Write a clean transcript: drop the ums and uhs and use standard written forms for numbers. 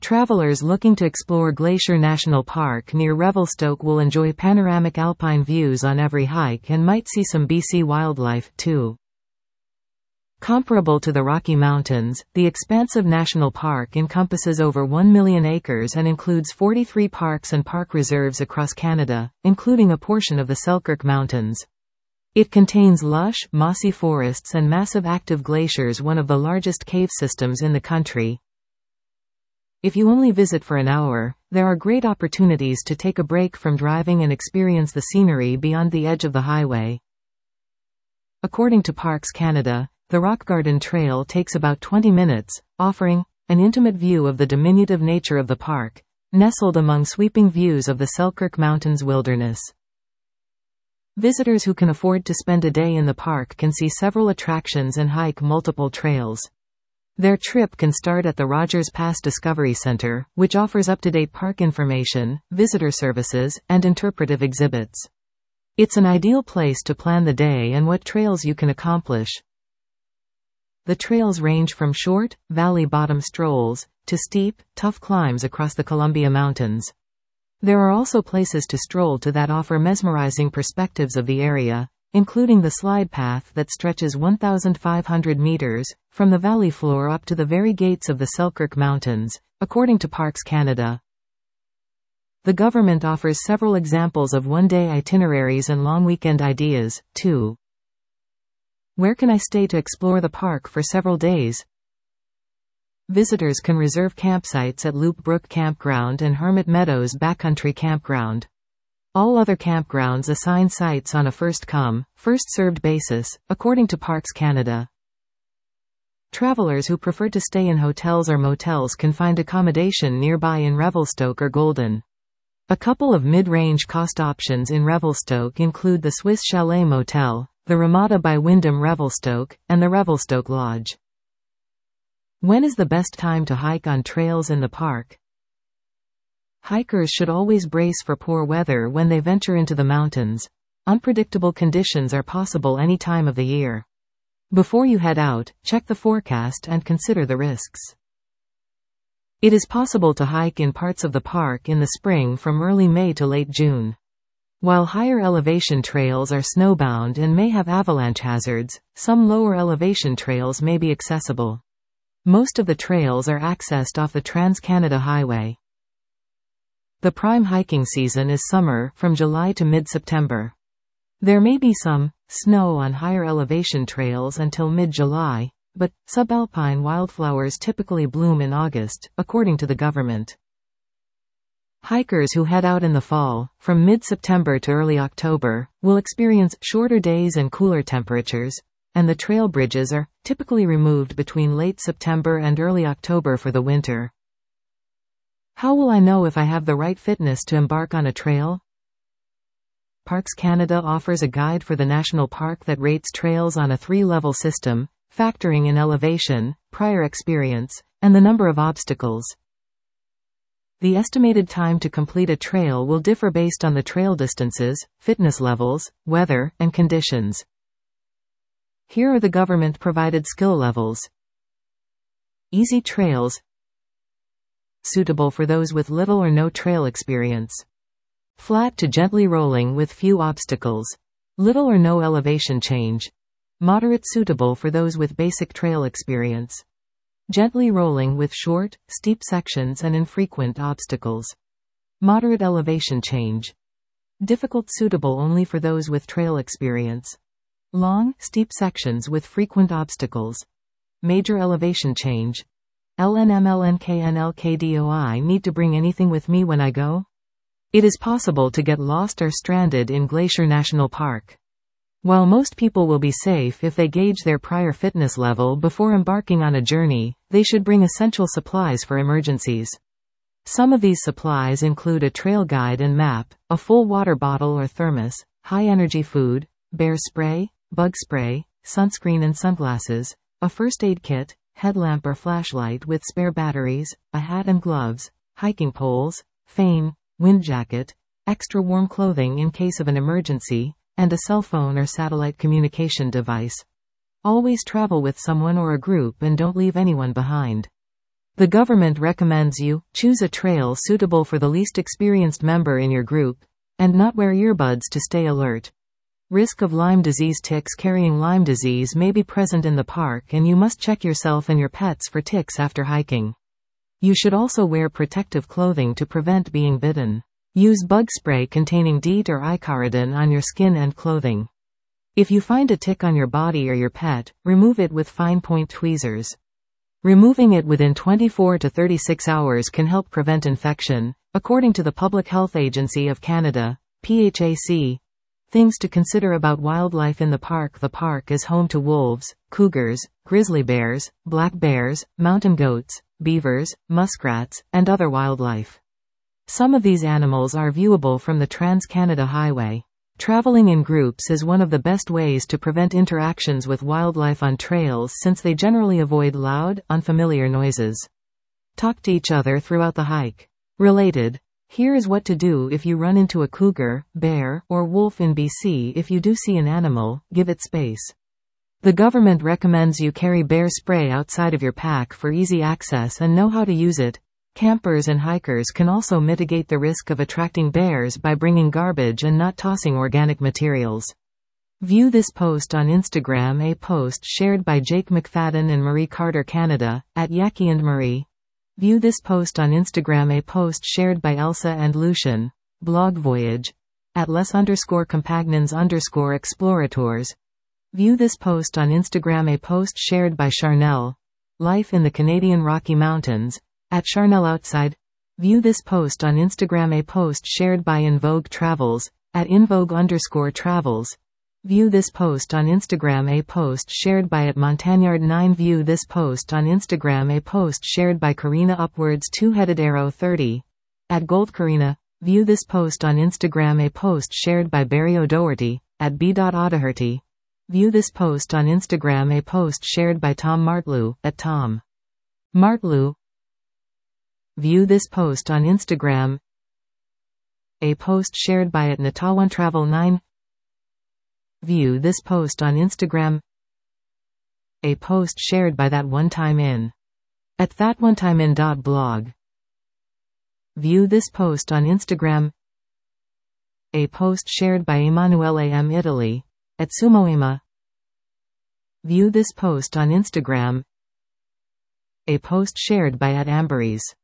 Travelers looking to explore Glacier National Park near Revelstoke will enjoy panoramic alpine views on every hike and might see some BC wildlife, too. Comparable to the Rocky Mountains, the expansive national park encompasses over 1 million acres and includes 43 parks and park reserves across Canada, including a portion of the Selkirk Mountains. It contains lush, mossy forests and massive active glaciers, one of the largest cave systems in the country. If you only visit for an hour, there are great opportunities to take a break from driving and experience the scenery beyond the edge of the highway. According to Parks Canada, the Rock Garden Trail takes about 20 minutes, offering an intimate view of the diminutive nature of the park, nestled among sweeping views of the Selkirk Mountains wilderness. Visitors who can afford to spend a day in the park can see several attractions and hike multiple trails. Their trip can start at the Rogers Pass Discovery Center, which offers up-to-date park information, visitor services, and interpretive exhibits. It's an ideal place to plan the day and what trails you can accomplish. The trails range from short, valley-bottom strolls, to steep, tough climbs across the Columbia Mountains. There are also places to stroll to that offer mesmerizing perspectives of the area, including the slide path that stretches 1,500 meters, from the valley floor up to the very gates of the Selkirk Mountains, according to Parks Canada. The government offers several examples of one-day itineraries and long weekend ideas, too. Where can I stay to explore the park for several days? Visitors can reserve campsites at Loop Brook Campground and Hermit Meadows Backcountry Campground. All other campgrounds assign sites on a first-come, first-served basis, according to Parks Canada. Travelers who prefer to stay in hotels or motels can find accommodation nearby in Revelstoke or Golden. A couple of mid-range cost options in Revelstoke include the Swiss Chalet Motel, the Ramada by Wyndham Revelstoke, and the Revelstoke Lodge. When is the best time to hike on trails in the park? Hikers should always brace for poor weather when they venture into the mountains. Unpredictable conditions are possible any time of the year. Before you head out, check the forecast and consider the risks. It is possible to hike in parts of the park in the spring from early May to late June. While higher elevation trails are snowbound and may have avalanche hazards, some lower elevation trails may be accessible. Most of the trails are accessed off the Trans-Canada Highway. The prime hiking season is summer, from July to mid-September. There may be some snow on higher elevation trails until mid-July, but subalpine wildflowers typically bloom in August, according to the government. Hikers who head out in the fall, from mid-September to early October, will experience shorter days and cooler temperatures, and the trail bridges are typically removed between late September and early October for the winter. How will I know if I have the right fitness to embark on a trail? Parks Canada offers a guide for the national park that rates trails on a 3-level system, factoring in elevation, prior experience, and the number of obstacles. The estimated time to complete a trail will differ based on the trail distances, fitness levels, weather, and conditions. Here are the government-provided skill levels. Easy trails, suitable for those with little or no trail experience. Flat to gently rolling with few obstacles. Little or no elevation change. Moderate, suitable for those with basic trail experience. Gently rolling with short, steep sections and infrequent obstacles. Moderate elevation change. Difficult, suitable only for those with trail experience. Long, steep sections with frequent obstacles. Major elevation change. LNMLNKNLKDOI need to bring anything with me when I go? It is possible to get lost or stranded in Glacier National Park. While most people will be safe if they gauge their prior fitness level before embarking on a journey, they should bring essential supplies for emergencies. Some of these supplies include a trail guide and map, a full water bottle or thermos, high-energy food, bear spray, bug spray, sunscreen and sunglasses, a first aid kit, headlamp or flashlight with spare batteries, a hat and gloves, hiking poles, fane, wind jacket, extra warm clothing in case of an emergency, and a cell phone or satellite communication device. Always travel with someone or a group and don't leave anyone behind. The government recommends you choose a trail suitable for the least experienced member in your group, and not wear earbuds to stay alert. Risk of Lyme disease. Ticks carrying Lyme disease may be present in the park, and you must check yourself and your pets for ticks after hiking. You should also wear protective clothing to prevent being bitten. Use bug spray containing DEET or icaridin on your skin and clothing. If you find a tick on your body or your pet, remove it with fine point tweezers. Removing it within 24 to 36 hours can help prevent infection, according to the Public Health Agency of Canada, PHAC. Things to consider about wildlife in the park. The park is home to wolves, cougars, grizzly bears, black bears, mountain goats, beavers, muskrats, and other wildlife. Some of these animals are viewable from the Trans-Canada Highway. Traveling in groups is one of the best ways to prevent interactions with wildlife on trails, since they generally avoid loud, unfamiliar noises. Talk to each other throughout the hike. Related. Here is what to do if you run into a cougar, bear, or wolf in BC. If you do see an animal, give it space. The government recommends you carry bear spray outside of your pack for easy access and know how to use it. Campers and hikers can also mitigate the risk of attracting bears by bringing garbage and not tossing organic materials. View this post on Instagram. A post shared by Jake McFadden and Marie Carter Canada, at Yaki and Marie. View this post on Instagram. A post shared by Elsa and Lucian, blog Voyage, at les_compagnons_explorators. View this post on Instagram. A post shared by Charnel, Life in the Canadian Rocky Mountains, at Charnel Outside. View this post on Instagram. A post shared by In Vogue Travels, at InVogue_travels. View this post on Instagram. A post shared by at Montagnard9. View this post on Instagram. A post shared by Karina Upwards 2-headed arrow 30, at Gold Karina. View this post on Instagram. A post shared by Barry O'Doherty, at b.O'Doherty. View this post on Instagram. A post shared by Tom Martlew, at Tom Martlew. View this post on Instagram. A post shared by at Natawan Travel 9. View this post on Instagram. A post shared by That One Time In, at thatonetimeinblog. View this post on Instagram. A post shared by Emanuele M. Italy, at Sumoema. View this post on Instagram. A post shared by at Amberies.